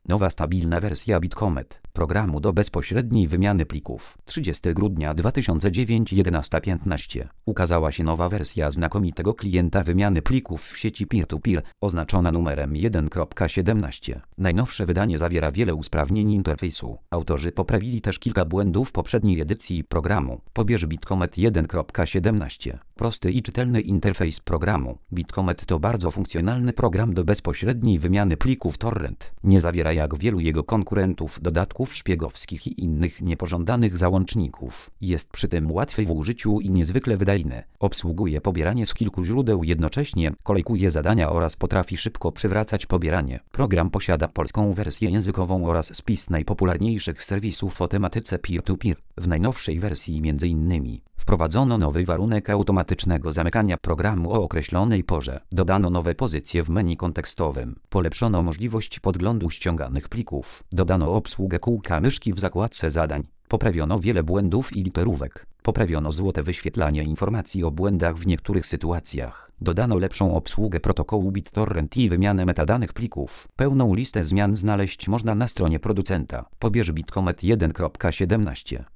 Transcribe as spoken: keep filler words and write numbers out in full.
Nowa stabilna wersja Bitcomet, programu do bezpośredniej wymiany plików. trzydziestego grudnia dwa tysiące dziewiątego jedenasta piętnaście. Ukazała się nowa wersja znakomitego klienta wymiany plików w sieci peer-to-peer, oznaczona numerem jeden kropka siedemnaście. Najnowsze wydanie zawiera wiele usprawnień interfejsu. Autorzy poprawili też kilka błędów poprzedniej edycji programu. Pobierz Bitcomet jeden kropka siedemnaście. Prosty i czytelny interfejs programu. Bitcomet to bardzo funkcjonalny program do bezpośredniej wymiany plików torrent. Nie zawiera jak wielu jego konkurentów dodatków szpiegowskich i innych niepożądanych załączników. Jest przy tym łatwy w użyciu i niezwykle wydajny. Obsługuje pobieranie z kilku źródeł jednocześnie, kolejkuje zadania oraz potrafi szybko przywracać pobieranie. Program posiada polską wersję językową oraz spis najpopularniejszych serwisów o tematyce peer-to-peer. W najnowszej wersji między innymi wprowadzono nowy warunek automatycznego zamykania programu o określonej porze. Dodano nowe pozycje w menu kontekstowym. Polepszono możliwość podglądu ściąganych plików. Dodano obsługę kółka myszki w zakładce zadań. Poprawiono wiele błędów i literówek. Poprawiono złote wyświetlanie informacji o błędach w niektórych sytuacjach. Dodano lepszą obsługę protokołu BitTorrent i wymianę metadanych plików. Pełną listę zmian znaleźć można na stronie producenta. Pobierz Bitcomet jeden kropka siedemnaście.